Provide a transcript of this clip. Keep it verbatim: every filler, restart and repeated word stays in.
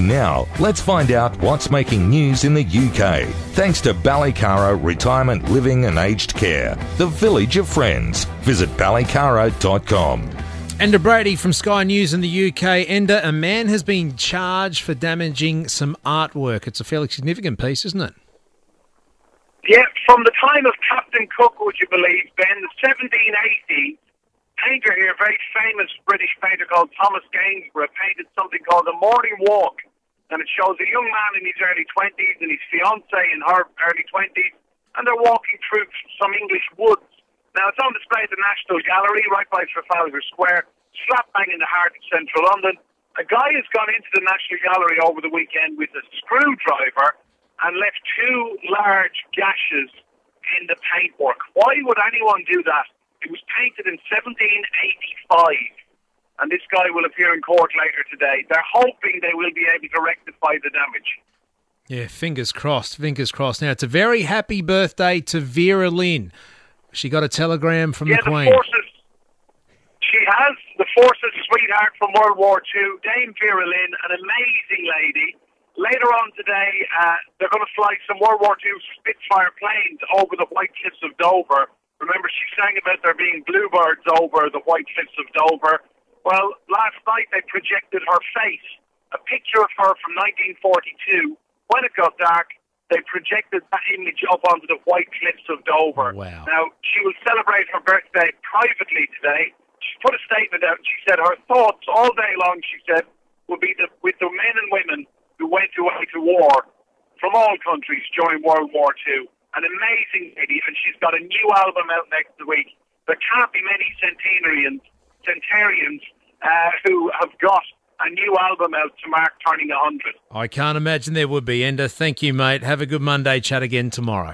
And now, let's find out what's making news in the U K. Thanks to Ballycara Retirement Living and Aged Care, the village of friends. Visit ballycara dot com. Enda Brady from Sky News in the U K. Enda, a man has been charged for damaging some artwork. It's a fairly significant piece, isn't it? Yeah, from the time of Captain Cook, would you believe, Ben, seventeen eighty, painter here, a very famous British painter called Thomas Gainsborough, painted something called The Morning Walk. And it shows a young man in his early twenties and his fiancée in her early twenties, and they're walking through some English woods. Now, it's on display at the National Gallery, right by Trafalgar Square, slap bang in the heart of central London. A guy has gone into the National Gallery over the weekend with a screwdriver and left two large gashes in the paintwork. Why would anyone do that? It was painted in seventeen eighty-five, and this guy will appear in court later today. They're hoping they will be able to rectify the damage. Yeah, fingers crossed, fingers crossed. Now, it's a very happy birthday to Vera Lynn. She got a telegram from yeah, the Queen. The forces, she has. The Forces sweetheart from World War Two, Dame Vera Lynn, an amazing lady. Later on today, uh, they're going to fly some World War Two Spitfire planes over the White Cliffs of Dover. Remember, she sang about there being bluebirds over the White Cliffs of Dover. Well, last night they projected her face, a picture of her from nineteen forty-two. When it got dark, they projected that image up onto the White Cliffs of Dover. Wow. Now, she will celebrate her birthday privately today. She put a statement out and she said her thoughts all day long, she said, will be the, with the men and women who went away to war from all countries during World War Two. An amazing lady, and she's got a new album out next week. There can't be many centenarians, centenarians uh, who have got a new album out to mark turning one hundred. I can't imagine there would be. Enda, thank you, mate. Have a good Monday. Chat again tomorrow.